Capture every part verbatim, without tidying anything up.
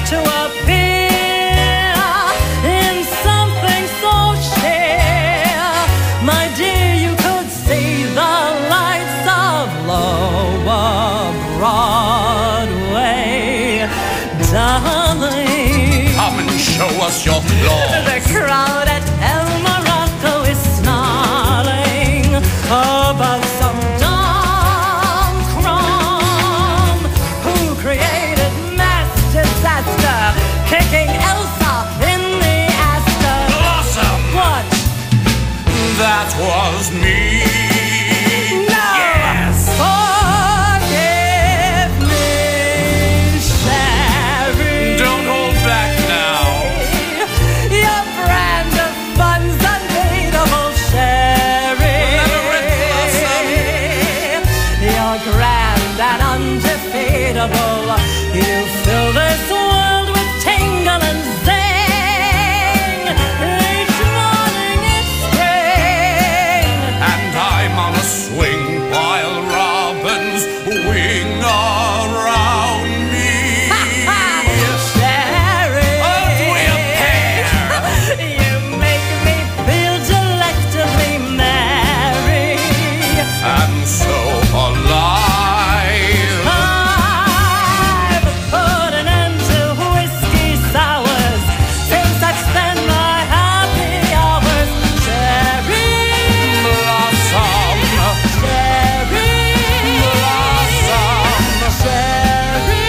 to appear in something so sheer. My dear, you could see the lights of Lower Broadway. Darling, come and show us your flaws. The crowd at El Morocco is snarling about some dumb crumb who created mass disaster, kicking Elsa in the Astor. Blossom! What? That was me. No! Yes! Forgive me, Sherry. Don't hold back now. Your brand of fun's unbeatable, Sherry. You're grand and undefeatable. You fill this world with tingle and zing. Each morning it's spring, And I'm on a swing while robins wing around me. Sherry. Aren't we a pair? You make me feel delectably merry. And so alive. I've put an end to whiskey sours since I've spent my happy hours. Sherry, Blossom, Sherry, blossom. Sherry.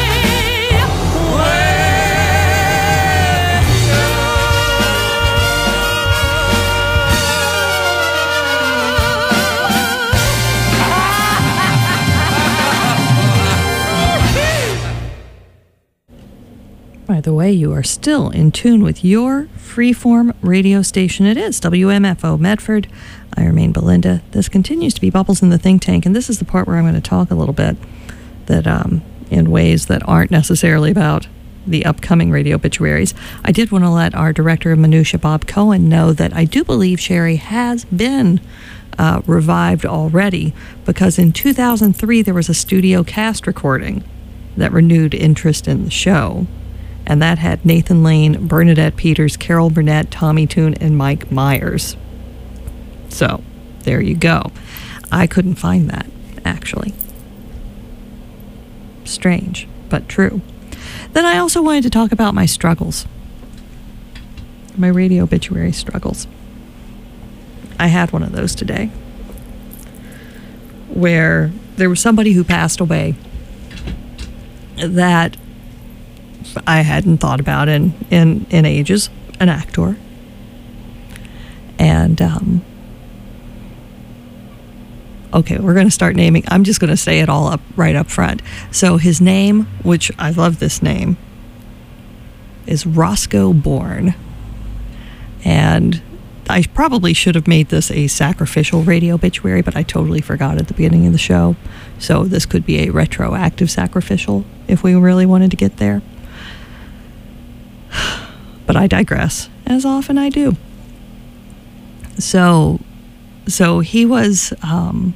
By the way, you are still in tune with your freeform radio station. It is W M F O Medford. I remain Belinda. This continues to be Bubbles in the Think Tank, and this is the part where I'm going to talk a little bit that um, in ways that aren't necessarily about the upcoming radio obituaries. I did want to let our director of Minutia, Bob Cohen, know that I do believe Sherry has been uh, revived already, because in two thousand three there was a studio cast recording that renewed interest in the show. And that had Nathan Lane, Bernadette Peters, Carol Burnett, Tommy Tune, and Mike Myers. So, there you go. I couldn't find that, actually. Strange, but true. Then I also wanted to talk about my struggles. My radio obituary struggles. I had one of those today, where there was somebody who passed away that I hadn't thought about in, in, in ages, an actor. And, um, okay, we're going to start naming. I'm just going to say it all up right up front. So his name, which I love this name, is Roscoe Bourne. And I probably should have made this a sacrificial radio obituary, but I totally forgot at the beginning of the show. So this could be a retroactive sacrificial if we really wanted to get there. But I digress, as often I do. So, so he was um,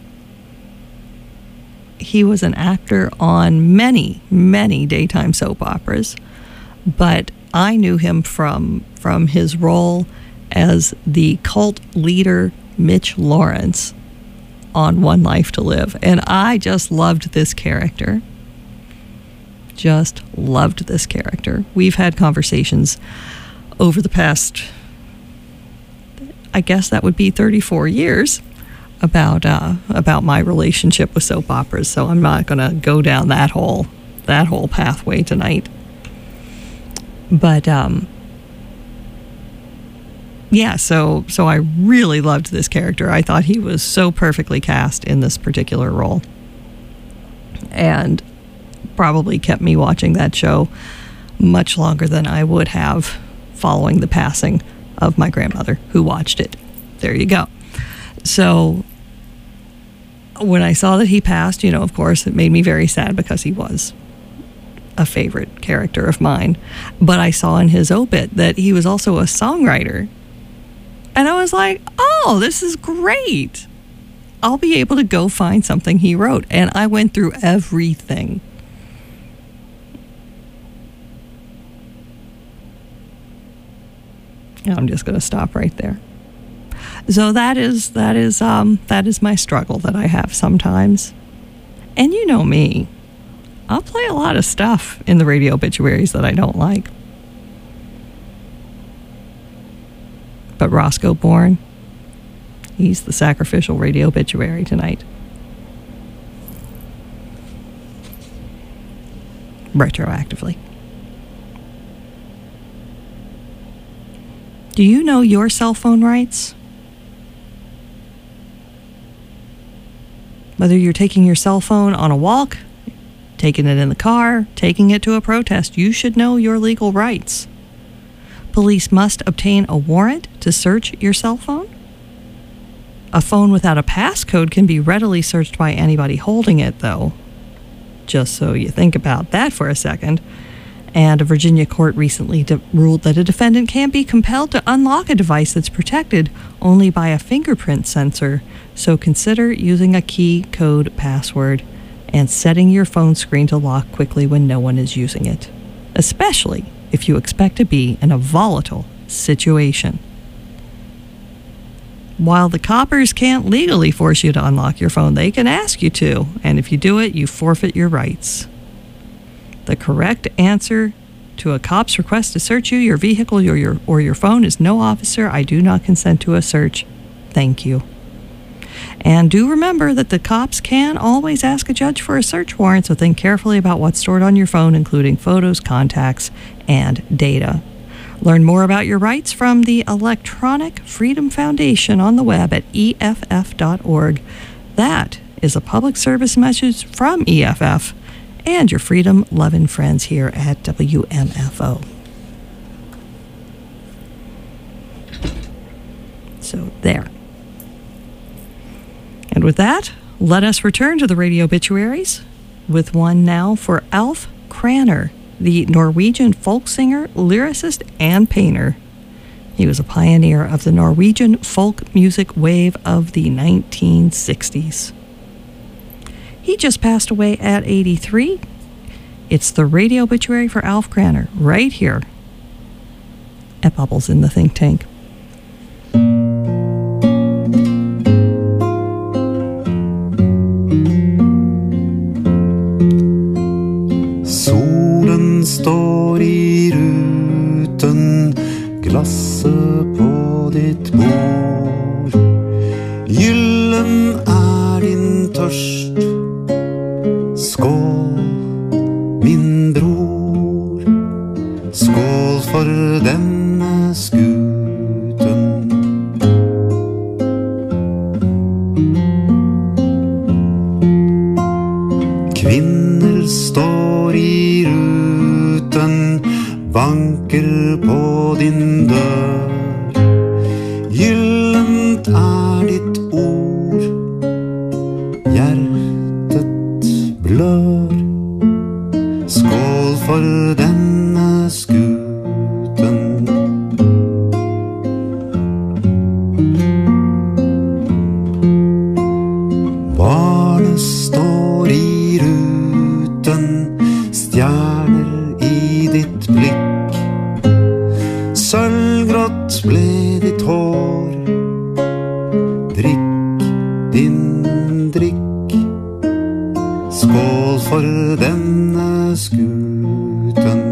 he was an actor on many, many daytime soap operas, but I knew him from from his role as the cult leader Mitch Lawrence on One Life to Live, and I just loved this character. Just loved this character. We've had conversations over the past, I guess that would be thirty-four years, about uh, about my relationship with soap operas. So I'm not going to go down that whole that whole pathway tonight. But um, yeah, so so I really loved this character. I thought he was so perfectly cast in this particular role, and probably kept me watching that show much longer than I would have following the passing of my grandmother, who watched it. There you go. So when I saw that he passed, you know, of course, it made me very sad because he was a favorite character of mine. But I saw in his obit that he was also a songwriter. And I was like, oh, this is great. I'll be able to go find something he wrote. And I went through everything. I'm just going to stop right there. So that is that is um, that is my struggle that I have sometimes. And you know me, I'll play a lot of stuff in the radio obituaries that I don't like. But Roscoe Bourne, he's the sacrificial radio obituary tonight. Retroactively. Do you know your cell phone rights? Whether you're taking your cell phone on a walk, taking it in the car, taking it to a protest, you should know your legal rights. Police must obtain a warrant to search your cell phone. A phone without a passcode can be readily searched by anybody holding it, though. Just so you think about that for a second. And a Virginia court recently de- ruled that a defendant can't be compelled to unlock a device that's protected only by a fingerprint sensor. So consider using a key code password and setting your phone screen to lock quickly when no one is using it, especially if you expect to be in a volatile situation. While the coppers can't legally force you to unlock your phone, they can ask you to, and if you do it, you forfeit your rights. The correct answer to a cop's request to search you, your vehicle, or your, or your phone is no, officer, I do not consent to a search. Thank you. And do remember that the cops can always ask a judge for a search warrant, so think carefully about what's stored on your phone, including photos, contacts, and data. Learn more about your rights from the Electronic Freedom Foundation on the web at E F F dot org. That is a public service message from E F F and your freedom-loving friends here at W M F O. So there. And with that, let us return to the radio obituaries with one now for Alf Kraner, the Norwegian folk singer, lyricist, and painter. He was a pioneer of the Norwegian folk music wave of the nineteen sixties. He just passed away at eighty-three. It's the radio obituary for Alf Kraner right here at Bubbles in the Think Tank. Solen står i ruten, glasset på ditt bord. Gyllen er din tørst. Skål, min bror. Skål for denne skuten. Kvinner står i ruten, banker på din dør. Gyllent er ditt ord, hjertet blør. Skål for denne skuten. Barnet står i ruten, stjerner i ditt blikk. Sølvgrått ble ditt hår. Drikk din drikk. Skål for denne skuten.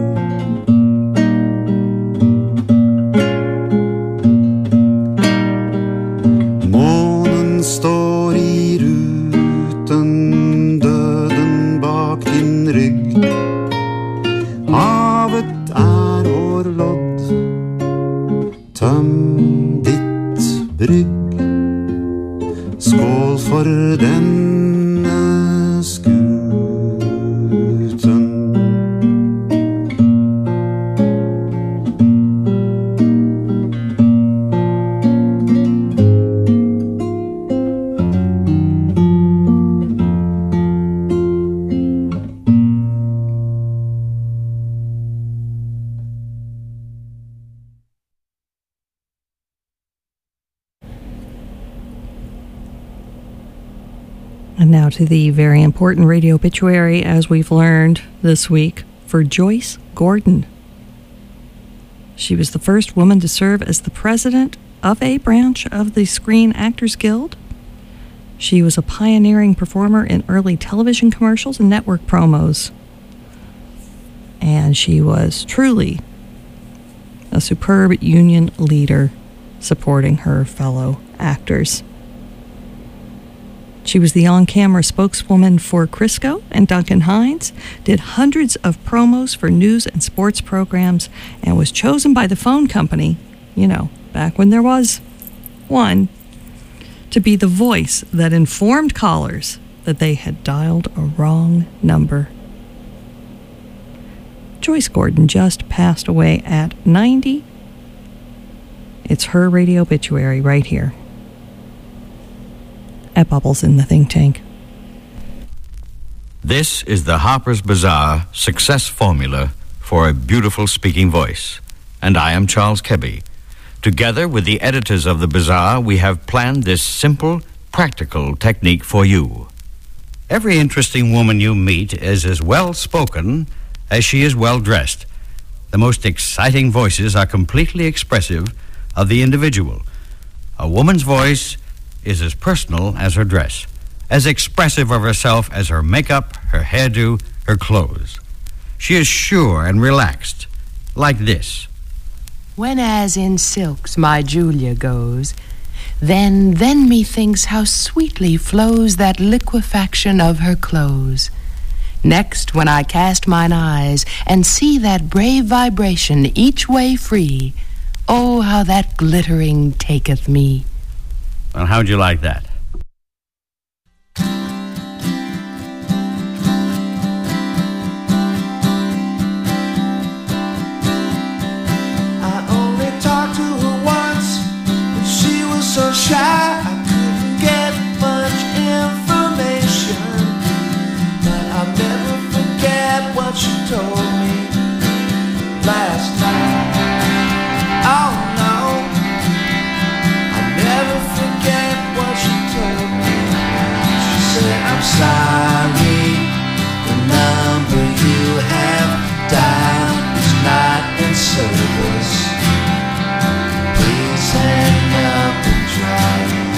Månen står i ruten, døden bak din rygg. Havet er vår lodd, tøm ditt brygg. Skål for denne skuten. And now to the very important radio obituary, as we've learned this week, for Joyce Gordon. She was the first woman to serve as the president of a branch of the Screen Actors Guild. She was a pioneering performer in early television commercials and network promos. And she was truly a superb union leader supporting her fellow actors. She was the on-camera spokeswoman for Crisco and Duncan Hines, did hundreds of promos for news and sports programs, and was chosen by the phone company, you know, back when there was one, to be the voice that informed callers that they had dialed a wrong number. Joyce Gordon just passed away at ninety. It's her radio obituary right here at Bubbles in the Think Tank. This is the Harper's Bazaar success formula for a beautiful speaking voice, and I am Charles Kebby. Together with the editors of the Bazaar, we have planned this simple, practical technique for you. Every interesting woman you meet is as well spoken as she is well dressed. The most exciting voices are completely expressive of the individual. A woman's voice is as personal as her dress, as expressive of herself as her makeup, her hairdo, her clothes. She is sure and relaxed, like this. When as in silks my Julia goes, then, then methinks how sweetly flows that liquefaction of her clothes. Next, when I cast mine eyes and see that brave vibration each way free, oh, how that glittering taketh me. Well, how'd you like that? I only talked to her once, but she was so shy I couldn't get much information. But I'll never forget what she told me last night. Oh no, I'll never forget what she told me. She said, I'm sorry, the number you have dialed is not in service. Please hang up and try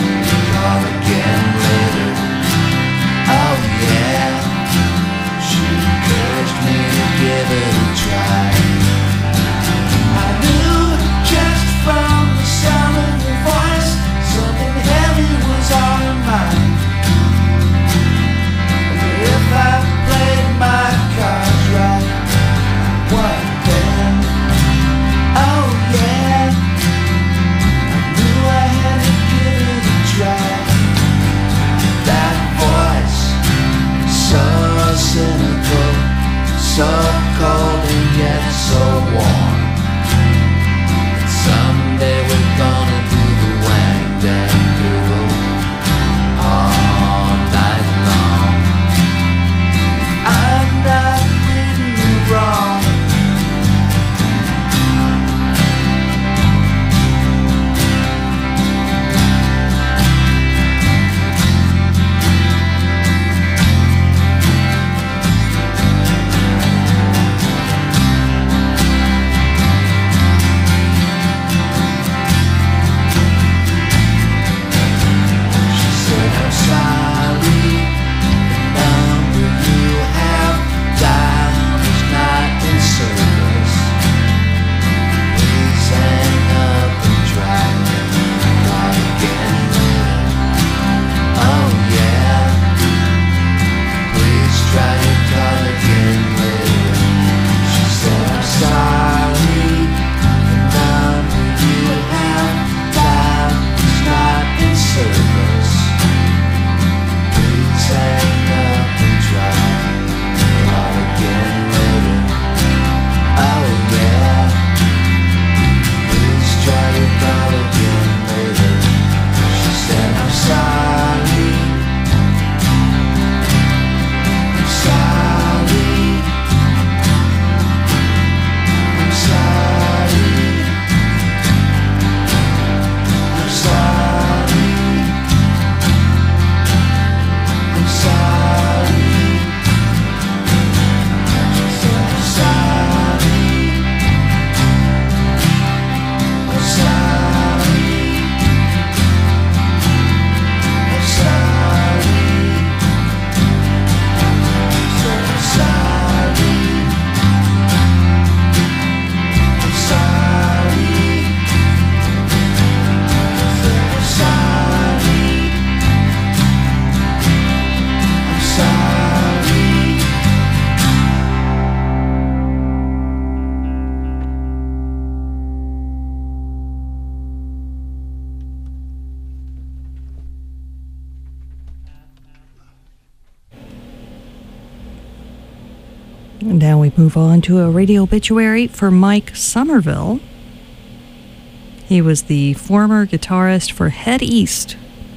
And now we move on to a radio obituary for Mike Somerville. He was the former guitarist for Head East.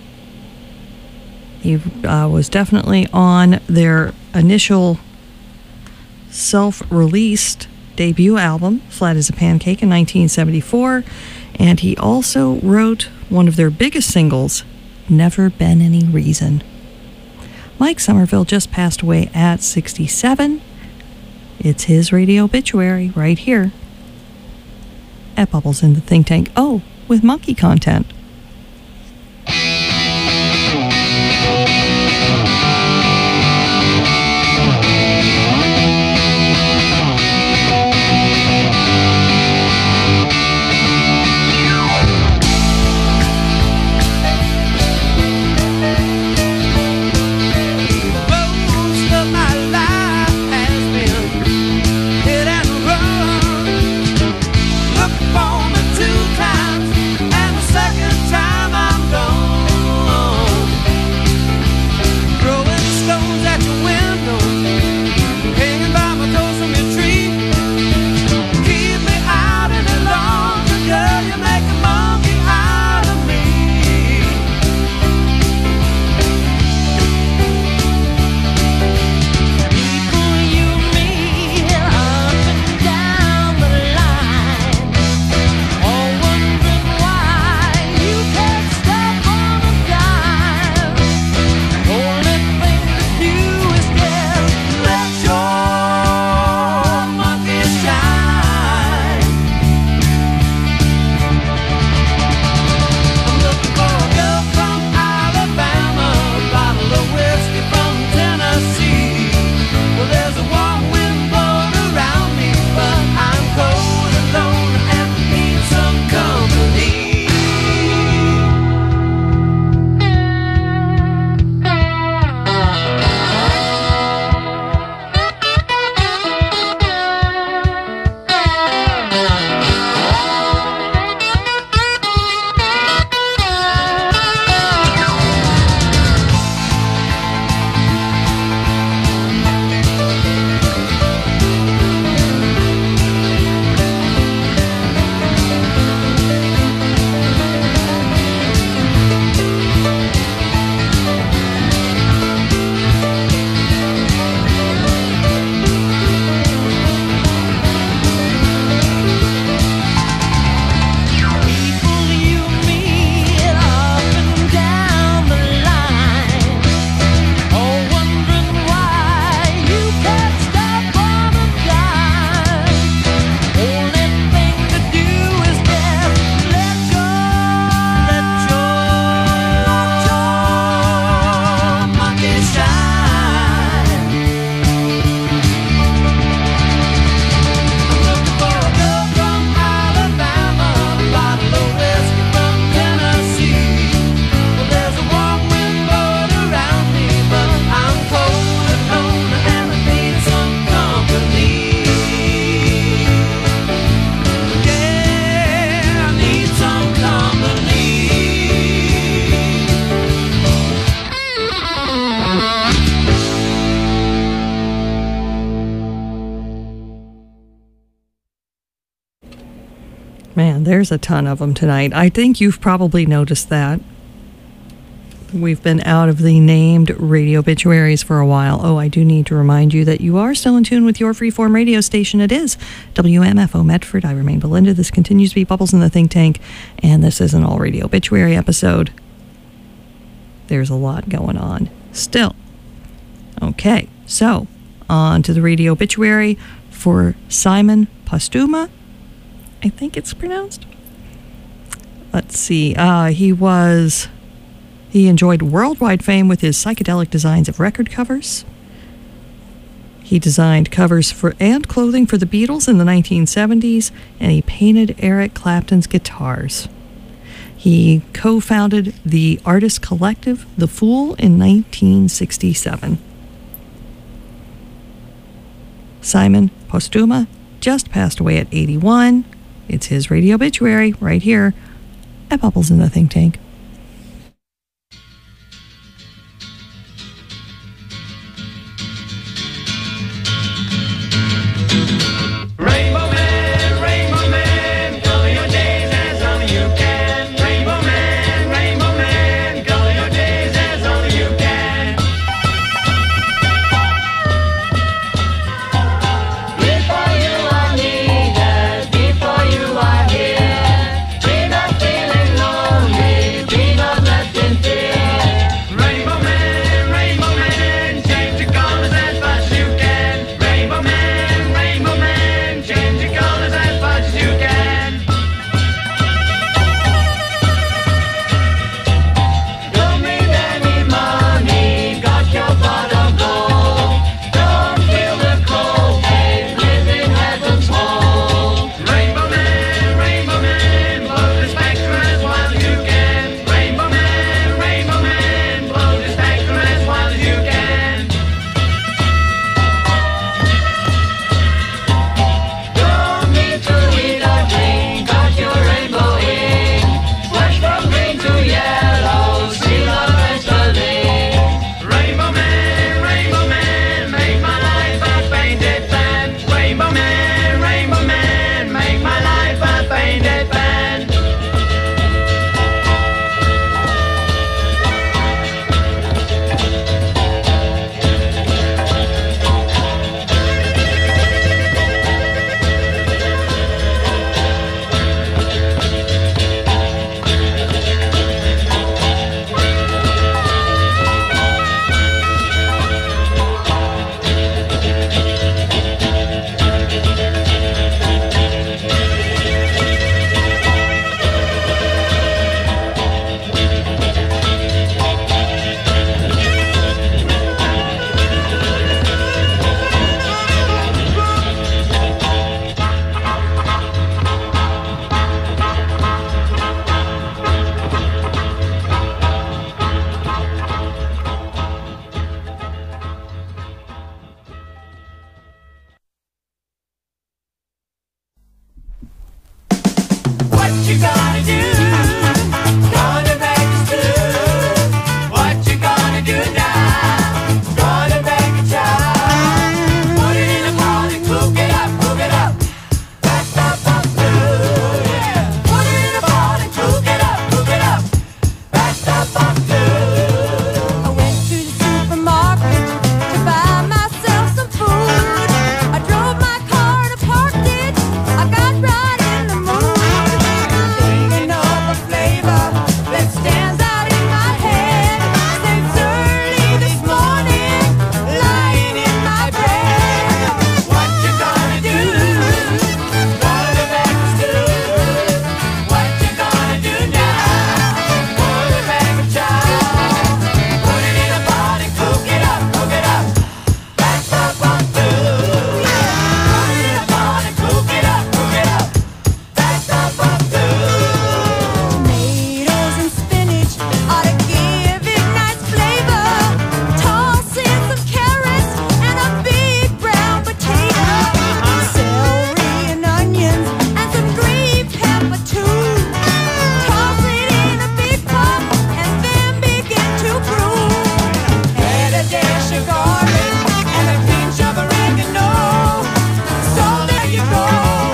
He uh, was definitely on their initial self-released debut album, Flat as a Pancake, in nineteen seventy-four. And he also wrote one of their biggest singles, Never Been Any Reason. Mike Somerville just passed away at sixty-seven. It's his radio obituary right here at Bubbles in the Think Tank. Oh, with monkey content. Man, there's a ton of them tonight. I think you've probably noticed that. We've been out of the named radio obituaries for a while. Oh, I do need to remind you that you are still in tune with your freeform radio station. It is W M F O Medford. I remain Belinda. This continues to be Bubbles in the Think Tank, and this is an all-radio obituary episode. There's a lot going on still. Okay, so on to the radio obituary for Simon Postuma. I think it's pronounced. Let's see. Uh, he was... He enjoyed worldwide fame with his psychedelic designs of record covers. He designed covers for and clothing for the Beatles in the nineteen seventies, and he painted Eric Clapton's guitars. He co-founded the artist collective The Fool in nineteen sixty-seven. Simon Postuma just passed away at eighty-one. It's his radio obituary right here at Bubbles in the Think Tank. I went to the supermarket to buy myself some food. I drove my car and I parked it. I got right in the mood. Thinking of a flavor that stands out in my head. Since early this morning, lying in my bed. What you gonna do? What the bags do? What you gonna do now? Pour the bag of chow. Put it in a pot and cook it up, cook it up. That's the fun food. Put it in a pot and cook it up, cook it up. That's the fun food. Tomatoes and spinach ought to give it nice flavor. Toss in some carrots and a big brown potato. Celery and onions and some green pepper too. Toss it in a big pot and then begin to brew. Add a dash of garlic and a pinch of oregano. So there you go.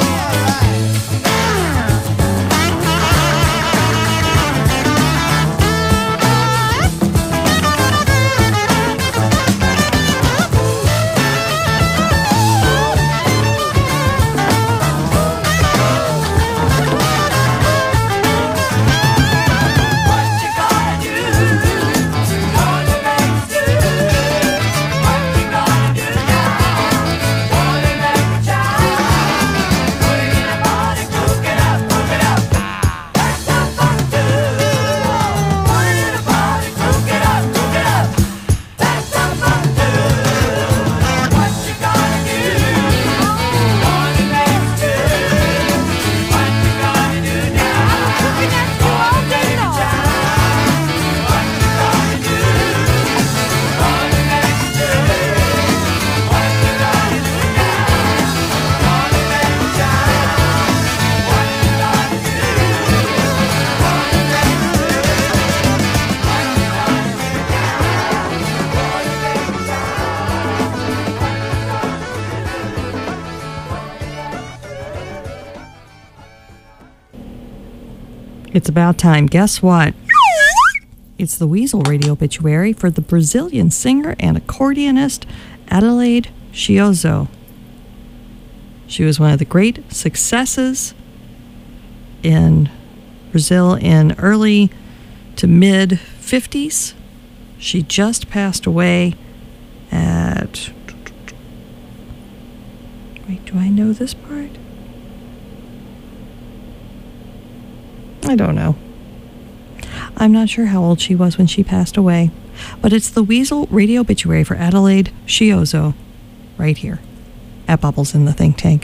What you gonna do? What the bags do? What you gonna do now? Pour the bag of chow. Put it in a pot and cook it up, cook it up. That's the fun food. Put it in a pot and cook it up, cook it up. That's the fun food. What you gonna do? What the bags do? What you gonna do now? I'm cooking that stew all day long. What you gonna do? What the bags do? What you gonna do now? Pour the bag of chow. What you gonna do? What the bags do? What you gonna do now? Pour the bag of It's about time. Guess what? It's the Weasel Radio obituary for the Brazilian singer and accordionist Adelaide Chiozo. She was one of the great successes in Brazil in early to mid fifties. She just passed away at... Wait, do I know this part? I don't know. I'm not sure how old she was when she passed away, but it's the Weasel Radio obituary for Adelaide Chiozo right here at Bubbles in the Think Tank.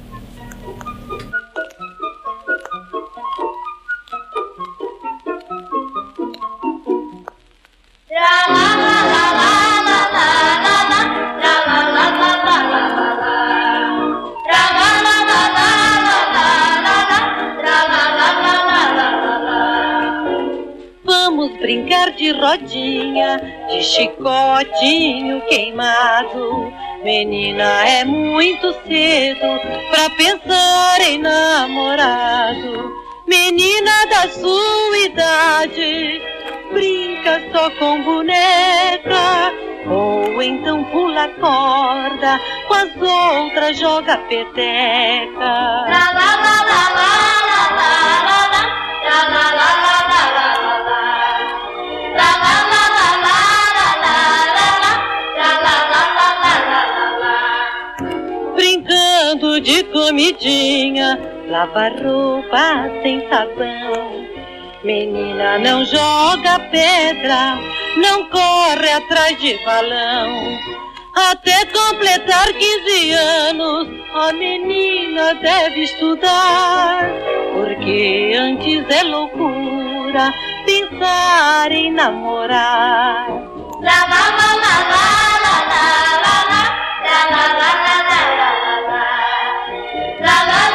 Vamos brincar de rodinha, de chicotinho queimado. Menina, é muito cedo pra pensar em namorado. Menina da sua idade, brinca só com boneca, ou então pula corda, com as outras joga peteca. La la la la la la la la la la la la la la brincando de comidinha, lava roupa sem sabão. Menina, não joga pedra, não corre atrás de balão. Até completar quinze anos, a menina deve estudar, porque antes é loucura pensar em namorar. La la la la la la la la la la la la la la la la la la la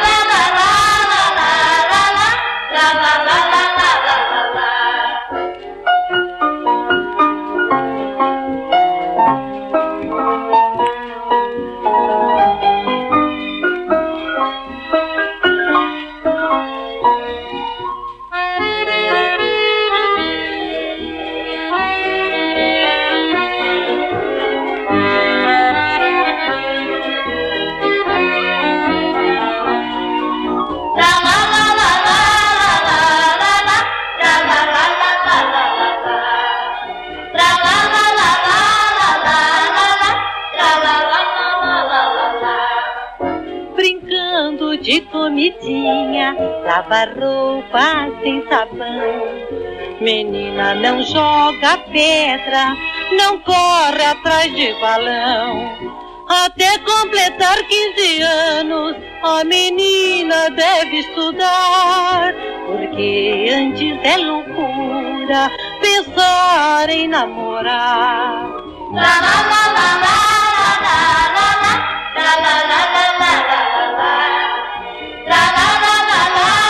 comidinha, lava roupa sem sabão. Menina, não joga pedra, não corre atrás de balão. Até completar quinze anos, a menina deve estudar, porque antes é loucura pensar em namorar. La la la la la la la la la la la la la la la la la la la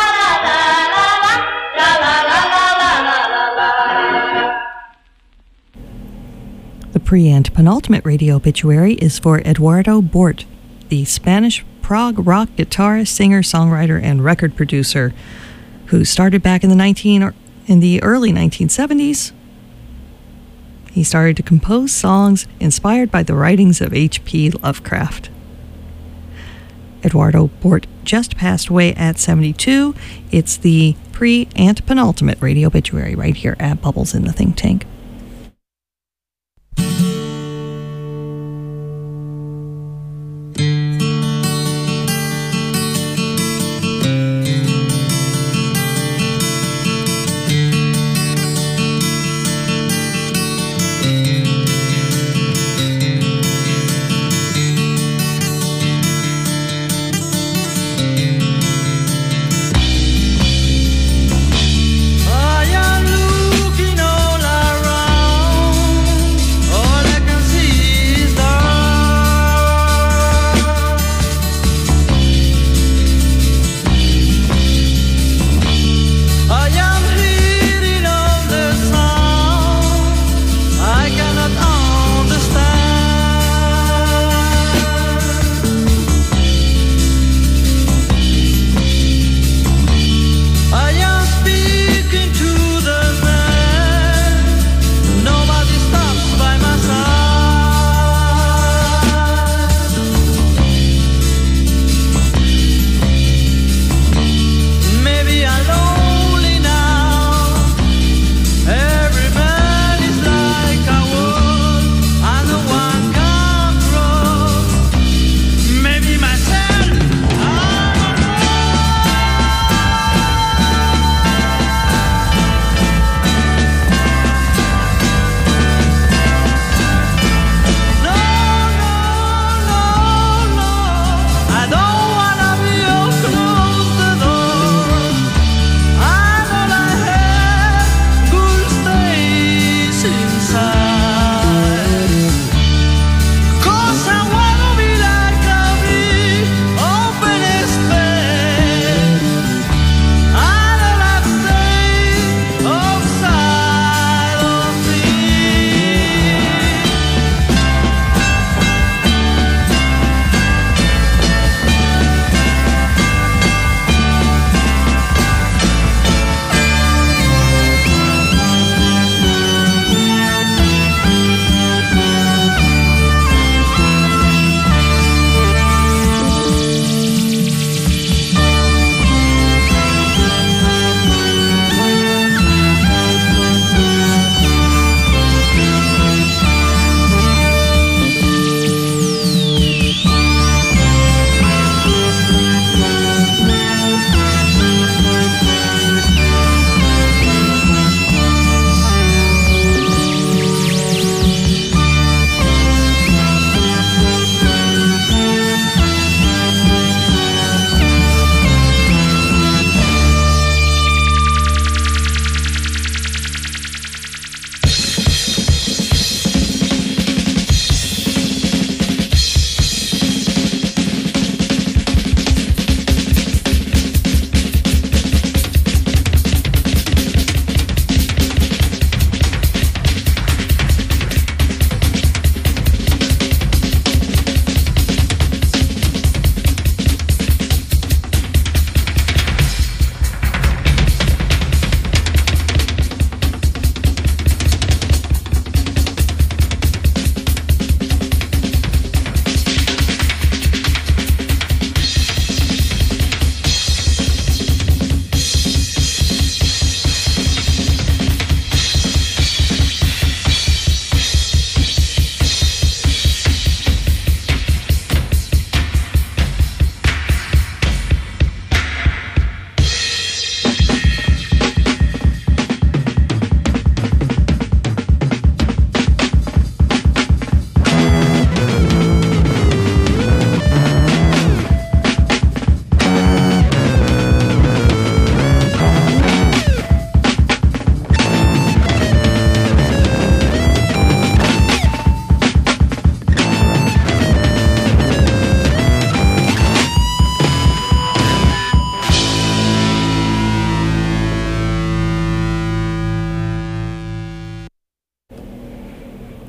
The pre and penultimate radio obituary is for Eduardo Bort, the Spanish prog rock guitarist, singer, songwriter, and record producer who started back in the nineteen in the early nineteen seventies. He started to compose songs inspired by the writings of H P Lovecraft. Eduardo Bort just passed away at seventy-two. It's the pre and penultimate radio obituary right here at Bubbles in the Think Tank. I am looking all around.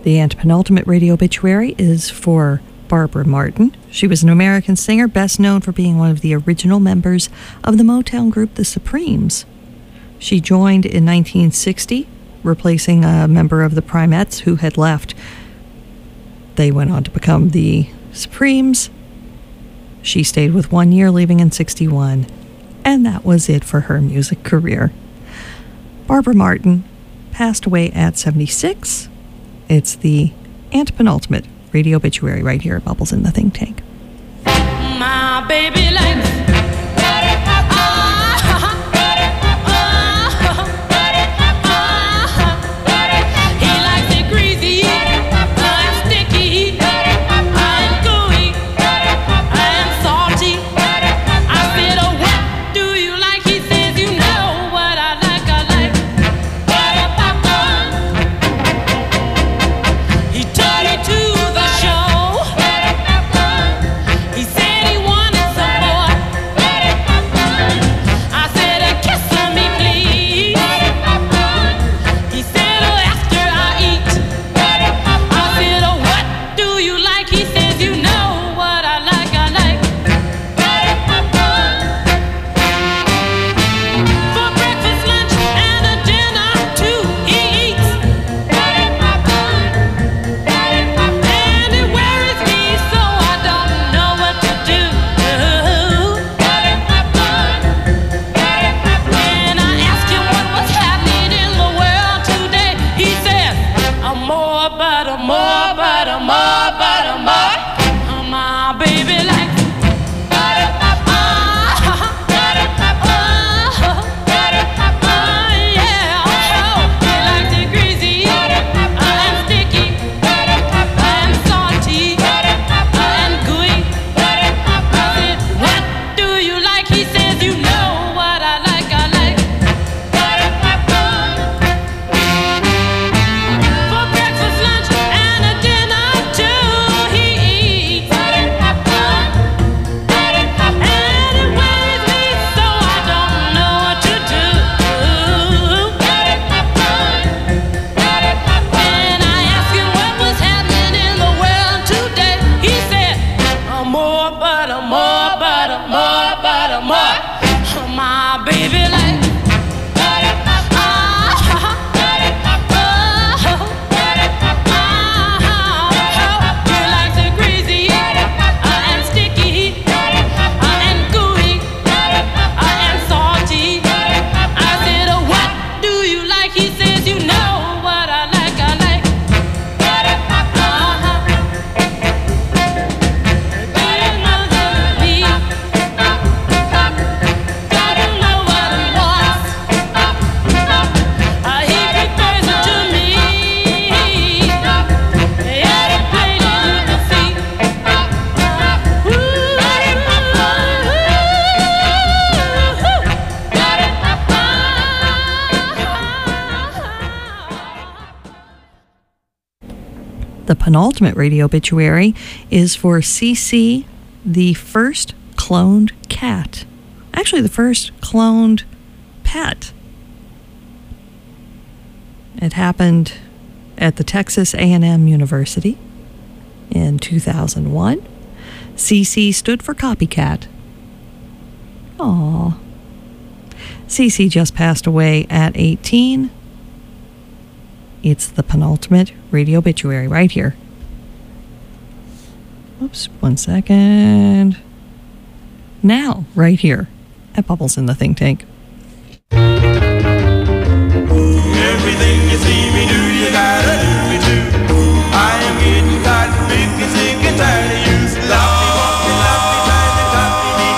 The antepenultimate radio obituary is for Barbara Martin. She was an American singer, best known for being one of the original members of the Motown group The Supremes. She joined in nineteen sixty, replacing a member of the Primettes who had left. They went on to become the Supremes. She stayed with one year, leaving in sixty-one, and that was it for her music career. Barbara Martin passed away at seventy-six. It's the antepenultimate radio obituary right here at Bubbles in the Think Tank. My baby likes The penultimate radio obituary is for Cece, the first cloned cat. Actually, the first cloned pet. It happened at the Texas A and M University in two thousand one. Cece stood for copycat. Aww. Cece just passed away at eighteen. It's the penultimate radio obituary right here. Oops, one second. Now, right here at Bubbles in the Think Tank. Everything you see me do, you gotta do me too. I am getting tired, big and sick and tired of you. Sloppy walking, sloppy trying to copy me.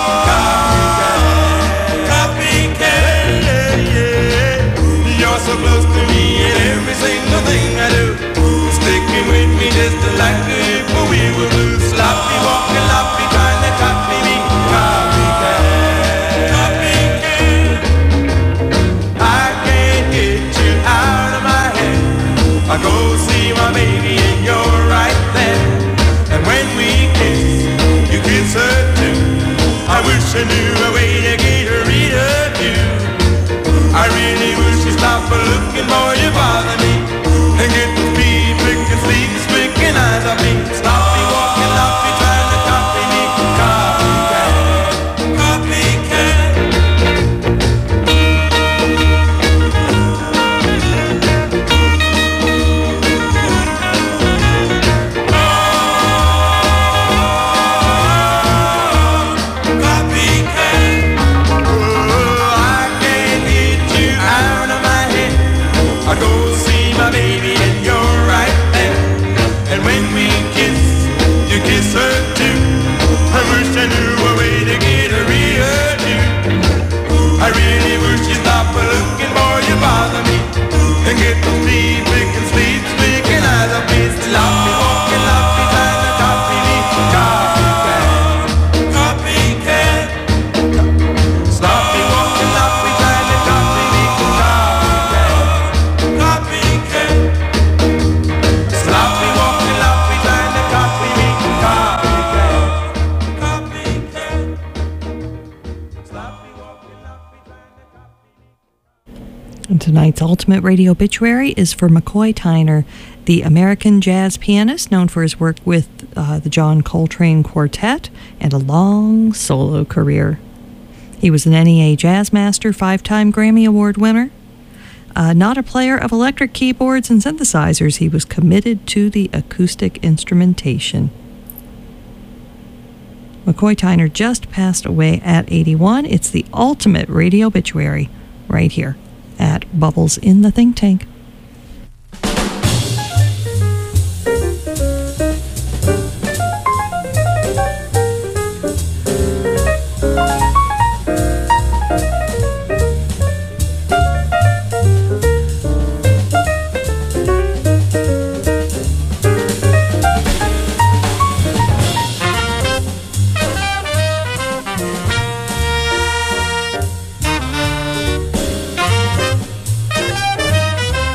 Copycat, copycat, yeah. You're so close to me in every single thing I do. Sticking with me just like if we were blue. Sloppy walking, sloppy trying to copy me. Copycat, copycat. I can't get you out of my head. I go see my baby and you're right there. And when we kiss, you kiss her too. I wish I knew a way to get her rid of you. I really wish you stop looking, boy, you bother me. And get the feet, pick and sleep. my baby and you're right there. And when we kiss, you kiss her too. I wish I knew a way to get her real too. I really wish you'd stop looking, boy, you bother me. And get the speed, picking sleep, speaking as a beast. Sloppy walking, sloppy trying to copy me. Copycat, copycat. Sloppy walking, sloppy trying to copy me. Copycat, copycat. Sloppy walking, sloppy trying to copy me. Copycat, copycat. Sloppy walking, sloppy trying to copy me. And tonight's Ultimate Radio Obituary is for McCoy Tyner, the American jazz pianist known for his work with uh, the John Coltrane Quartet and a long solo career. He was an N E A Jazz Master, five-time Grammy Award winner. Uh, not a player of electric keyboards and synthesizers, he was committed to the acoustic instrumentation. McCoy Tyner just passed away at eighty-one. It's the Ultimate Radio Obituary right here at Bubbles in the Think Tank. Thank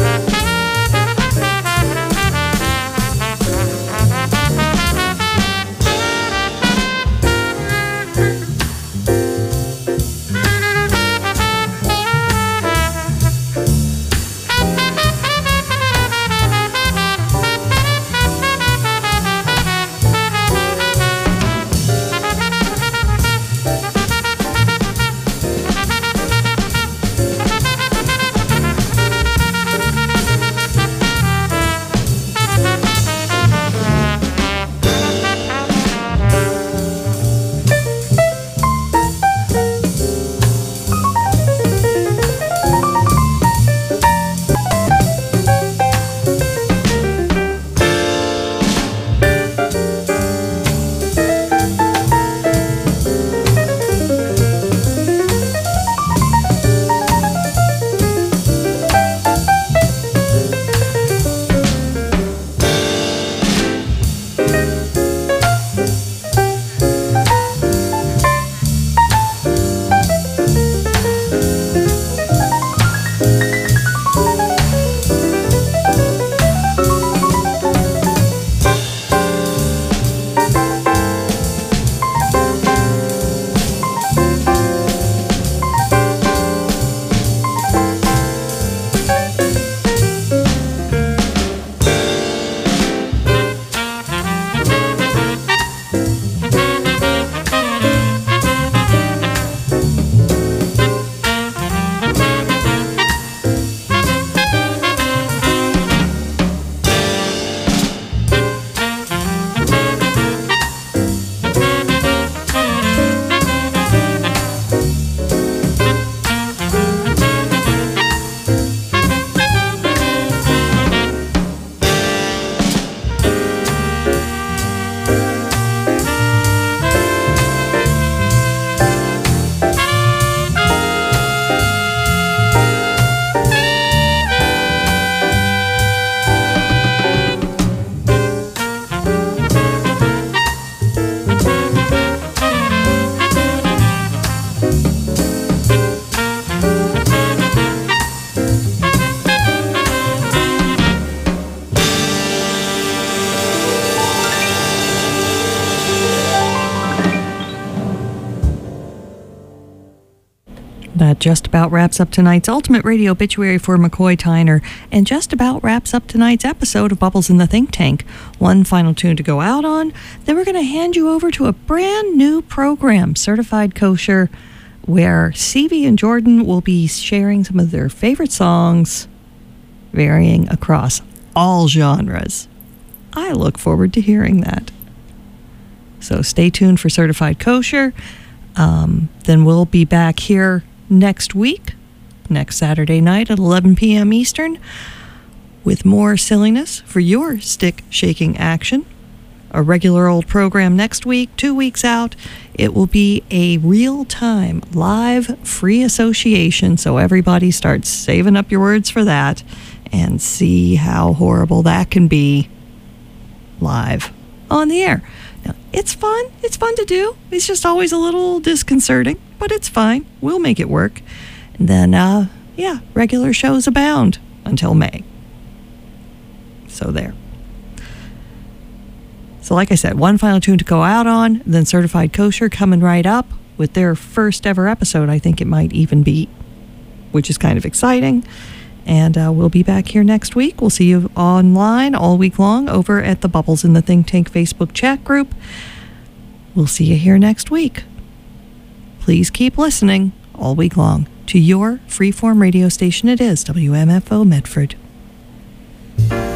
That just about wraps up tonight's Ultimate Radio Obituary for McCoy Tyner, and just about wraps up tonight's episode of Bubbles in the Think Tank. One final tune to go out on, then we're going to hand you over to a brand new program, Certified Kosher, where Stevie and Jordan will be sharing some of their favorite songs, varying across all genres. I look forward to hearing that. So stay tuned for Certified Kosher. Um, then we'll be back here next week, next Saturday night at eleven p.m. Eastern, with more silliness for your stick-shaking action. A regular old program next week, two weeks out. It will be a real-time, live, free association, so everybody starts saving up your words for that and see how horrible that can be live on the air. Now, it's fun. It's fun to do. It's just always a little disconcerting, but it's fine. We'll make it work. And then, uh, yeah, regular shows abound until May. So there. So like I said, one final tune to go out on, then Certified Kosher coming right up with their first ever episode, I think it might even be, which is kind of exciting. And uh, we'll be back here next week. We'll see you online all week long over at the Bubbles in the Think Tank Facebook chat group. We'll see you here next week. Please keep listening all week long to your freeform radio station. It is W M F O Medford.